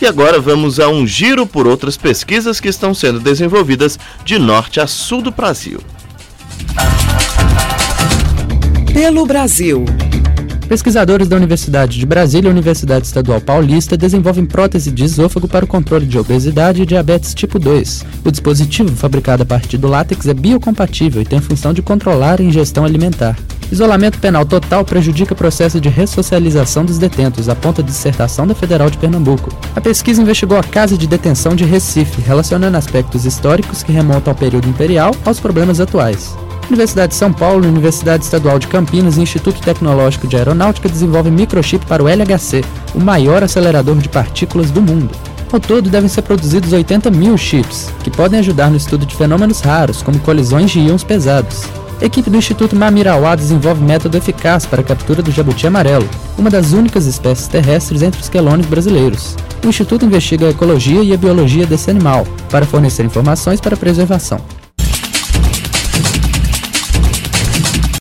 E agora vamos a um giro por outras pesquisas que estão sendo desenvolvidas de norte a sul do Brasil. Pelo Brasil. Pesquisadores da Universidade de Brasília e Universidade Estadual Paulista desenvolvem prótese de esôfago para o controle de obesidade e diabetes tipo 2. O dispositivo, fabricado a partir do látex, é biocompatível e tem a função de controlar a ingestão alimentar. Isolamento penal total prejudica o processo de ressocialização dos detentos, aponta a dissertação da Federal de Pernambuco. A pesquisa investigou a Casa de Detenção de Recife, relacionando aspectos históricos que remontam ao período imperial aos problemas atuais. Universidade de São Paulo, Universidade Estadual de Campinas e Instituto Tecnológico de Aeronáutica desenvolvem microchip para o LHC, o maior acelerador de partículas do mundo. Ao todo, devem ser produzidos 80 mil chips, que podem ajudar no estudo de fenômenos raros, como colisões de íons pesados. A equipe do Instituto Mamirauá desenvolve método eficaz para a captura do jabuti amarelo, uma das únicas espécies terrestres entre os quelônios brasileiros. O Instituto investiga a ecologia e a biologia desse animal, para fornecer informações para a preservação.